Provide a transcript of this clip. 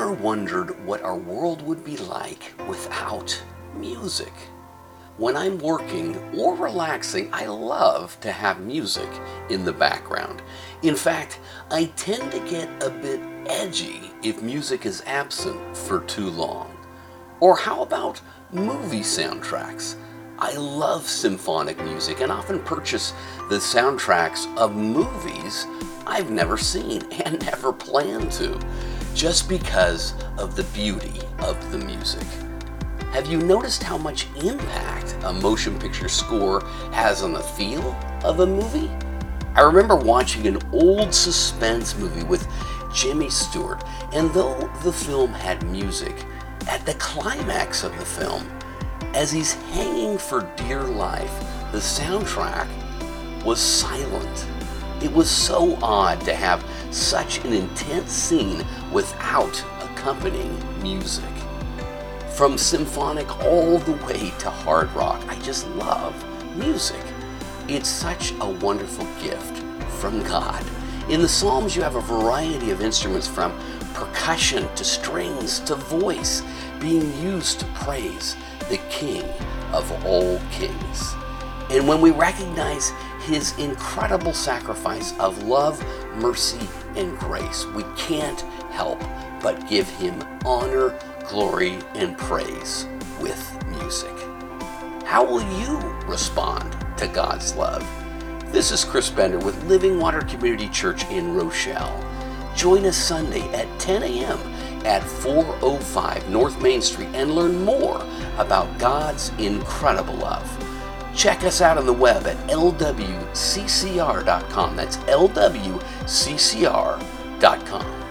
Ever wondered what our world would be like without music? When I'm working or relaxing, I love to have music in the background. In fact, I tend to get a bit edgy if music is absent for too long. Or how about movie soundtracks? I love symphonic music and often purchase the soundtracks of movies I've never seen and never plan to, just because of the beauty of the music. Have you noticed how much impact a motion picture score has on the feel of a movie? I remember watching an old suspense movie with Jimmy Stewart, and though the film had music, at the climax of the film, as he's hanging for dear life, the soundtrack was silent. It was so odd to have such an intense scene without accompanying music. From symphonic all the way to hard rock, I just love music. It's such a wonderful gift from God. In the Psalms, you have a variety of instruments from percussion to strings to voice being used to praise the King of all kings. And when we recognize his incredible sacrifice of love, mercy, and grace, we can't help but give him honor, glory, and praise with music. How will you respond to God's love? This is Chris Bender with Living Water Community Church in Rochelle. Join us Sunday at 10 a.m. at 405 North Main Street and learn more about God's incredible love. Check us out on the web at lwccr.com. That's lwccr.com.